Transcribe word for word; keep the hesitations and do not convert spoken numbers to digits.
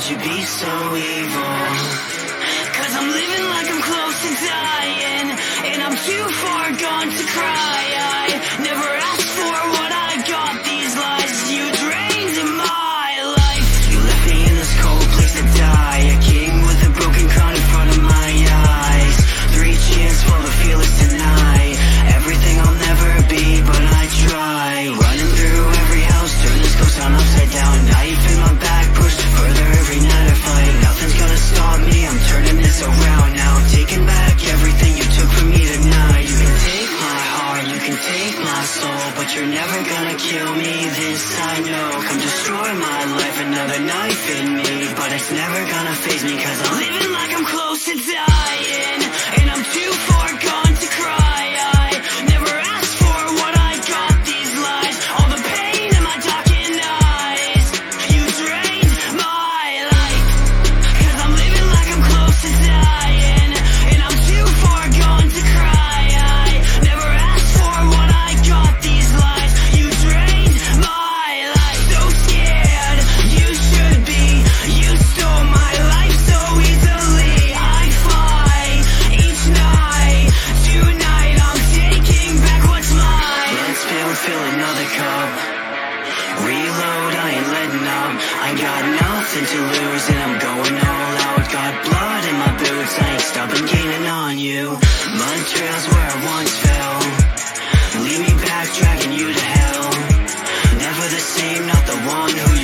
you be so evil? Cause I'm living like I'm close to dying, and I'm too far gone to cry. I never asked for what I got, these lies you drained in my life. You left me in this cold place to die, a king with a broken crown in front of my eyes. Three cheers for the fearless tonight, everything I'll never be, but I try. Running through every house, turn this ghost town upside down. Knife in my back, pushed further every night I fight. Nothing's gonna stop me, I'm turning this around now. Taking back everything you took from me tonight. You can take my heart, you can take my soul, but you're never gonna kill me, this I know. Come destroy my life, another knife in me, but it's never gonna faze me, cause I'm living like I'm close to dying, and I'm too far gone to cry. I never asked for what I got, these lies, all the pain in my darkened eyes. You drained my life, cause I'm living like I'm close to dying, and I'm too far gone to cry. I never asked for what I got, these lies, you drained my life. So scared, you should be, you stole my life so easily. I fight each night, tonight I'm taking back what's mine. Let's fill, fill another cup, reload, I ain't letting up. I got nothing to lose and I'm going all out. Got blood in my boots, I ain't stopping gaining on you. Mud trails where I once fell, leave me back, dragging you to hell. Never the same, not the one who